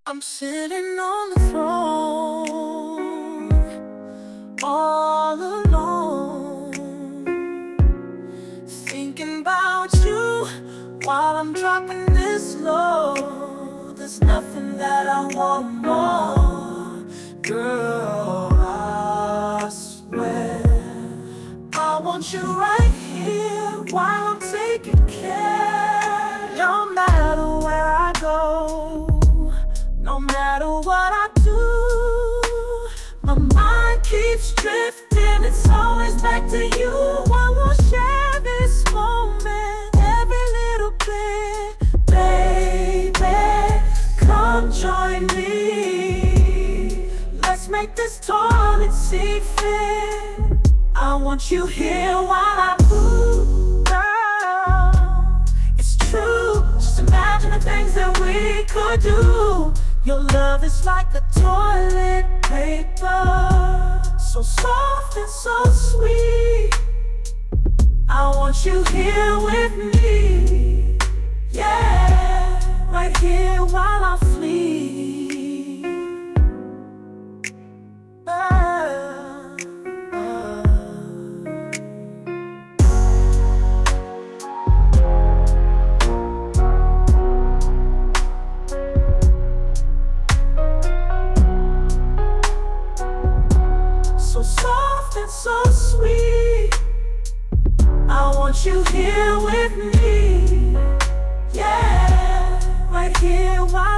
I'm sitting on the throne, all alone, thinking about you while I'm dropping this low. There's nothing that I want more, girl, I swear. I want you right here while I'm taking care. No matter where I go, no matter what I do, my mind keeps drifting. It's always back to you. I will share this moment, every little bit. Baby, come join me. Let's make this toilet seat fit. I want you here while I move, girl. It's true, just imagine the things that we could do. Your love is like the toilet paper, so soft and so sweet. I want you here with me, yeah, right here while I flee. So soft and so sweet. I want you here with me, yeah, right here while